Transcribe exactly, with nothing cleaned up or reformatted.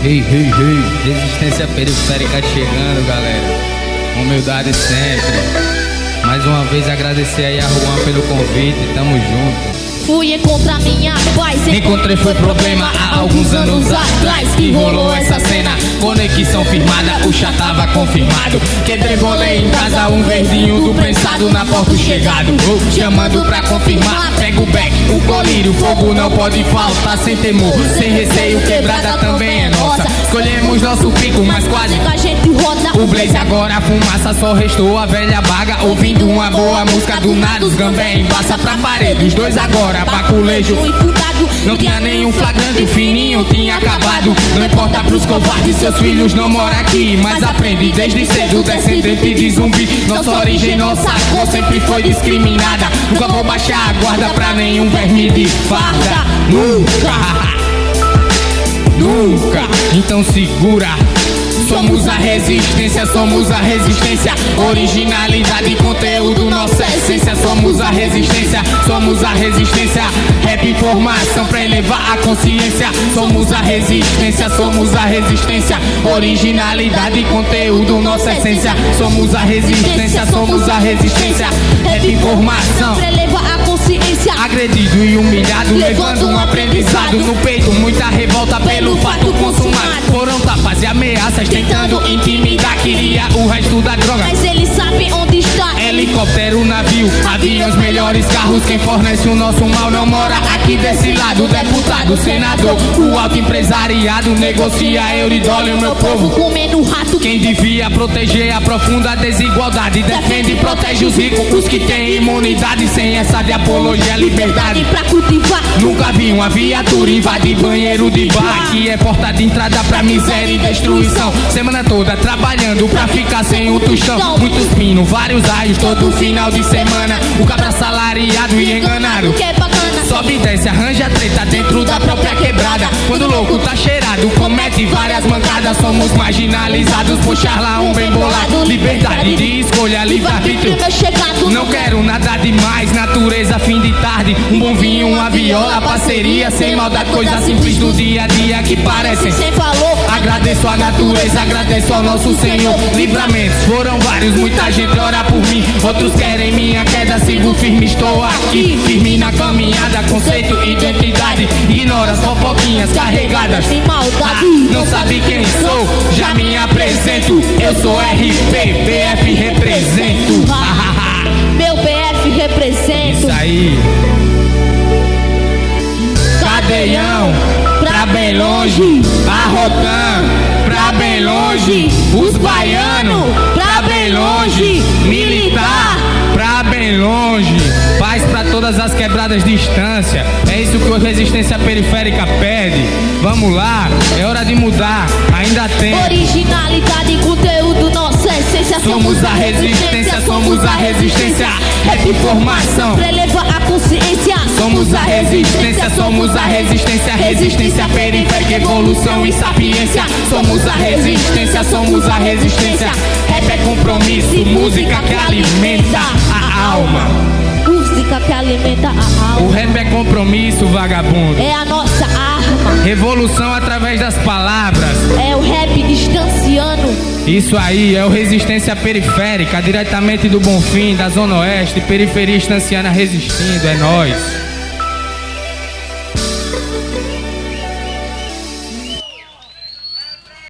Hey, hey, hey, resistência periférica chegando, galera. Humildade sempre. Mais uma vez agradecer aí a Juan pelo convite, tamo junto. Fui encontrar minha paz. Encontrei foi problema há alguns anos atrás que rolou essa cena. Conexão firmada, o chá tava confirmado. Quebrei bolei em casa, um verdinho do prensado na porta chegado. Oh, chamando pra confirmar, pega o beck, o colírio, fogo não pode faltar. Sem temor, sem receio, quebrada também é nossa. Escolhemos nosso pico, mas quase a gente roda. O blaze agora a fumaça, só restou a velha baga. Ouvindo uma boa música do nada, os gambé embaça pra parede. Os dois agora baculejo, não tinha nenhum flagrante, o fininho tinha acabado. Não importa pros covardes, seus filhos não moram aqui, mas aprende desde cedo, descendente de zumbi. Nossa origem, nossa cor sempre foi discriminada. Nunca vou baixar a guarda pra nenhum verme de farda. Nunca, nunca, então segura. Somos a resistência, somos a resistência. Originalidade, conteúdo, nossa essência. Somos a resistência, somos a resistência. Rap, informação pra elevar a consciência. Somos a resistência, somos a resistência. Originalidade, conteúdo, nossa essência. Somos a resistência, somos a resistência. Rap, informação pra elevar a consciência. Agredido e humilhado, levando um aprendizado no peito. Muita revolta pelo fato consumado. Foram tapas e ameaças tentando intimidar, queria o resto da droga, mas ele sabe onde está. Helicóptero, navio, aviões, melhores carros. Quem fornece o nosso mal não mora aqui desse lado. Deputado, senador, o alto empresariado negocia euro e dólar e o meu povo comendo rato. Quem devia proteger a profunda desigualdade defende e protege os ricos, os que têm imunidade. Sem essa de apologia à liberdade pra cultivar. Nunca vi uma viatura invadir banheiro de bar. Aqui é porta de entrada pra miséria e destruição. Semana toda trabalhando pra ficar sem um tostão. Muitos pinos, vários raios todo final de semana. O cabra salariado e enganado que é bacana. Sobe e desce, arranja treta dentro da própria quebrada. Quando o louco tá cheirado, comete várias mancadas. Somos marginalizados, puxar lá um bem bolado. Liberdade de escolha, livre-arbítrio. Não quero nada demais, natureza, fim de tarde. Um bom vinho, uma viola, parceria sem maldade. Coisa simples do dia a dia que parecem sem valor. Agradeço a natureza, agradeço ao nosso Senhor. Livramentos foram vários, muita gente ora por mim. Outros querem minha queda, sigo firme, estou aqui. Firme na caminhada, conceito, identidade. Ignora as fofoquinhas carregadas sem maldade. Ah, não sabe quem sou, já me apresento. Eu sou R P, B F represento. Meu B F represento. Isso aí. Cadeião, pra bem longe. Arrotan, pra bem longe. Os baianos, pra bem longe. Militar, pra bem longe. Paz pra todas as quebradas de distância. É isso que a resistência periférica pede. Vamos lá, é hora de mudar, ainda tem. Originalidade, conteúdo, nossa essência. Somos a resistência, somos a resistência. Rap, informação pra elevar a consciência. Somos a resistência, somos a resistência. Resistência periférica, evolução e sapiência. Somos a resistência, somos a resistência. Rap é compromisso, música que alimenta a alma. Música que alimenta a alma. O rap é compromisso, vagabundo. É a nossa arma. Revolução através das palavras. É o rap distanciando. Isso aí, é o Resistência Periférica, diretamente do Bonfim, da Zona Oeste. Periferia estanciana resistindo, é nóis.